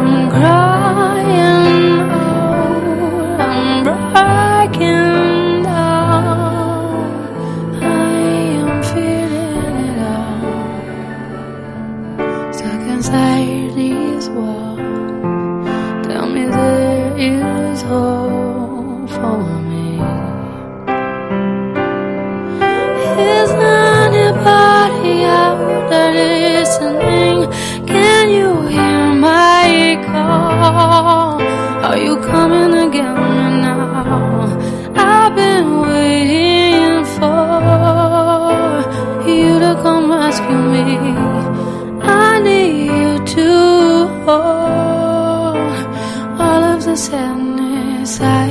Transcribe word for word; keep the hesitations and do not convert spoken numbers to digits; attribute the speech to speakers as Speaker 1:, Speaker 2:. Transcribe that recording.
Speaker 1: I'm crying out, I'm breaking down. I am feeling it all, stuck inside these walls. Tell me there is hope for me. Is anybody out there listening? Can you hear my call? Are you coming to get me now? I've been waiting for you to come rescue me. I need you to hold all of the sadness I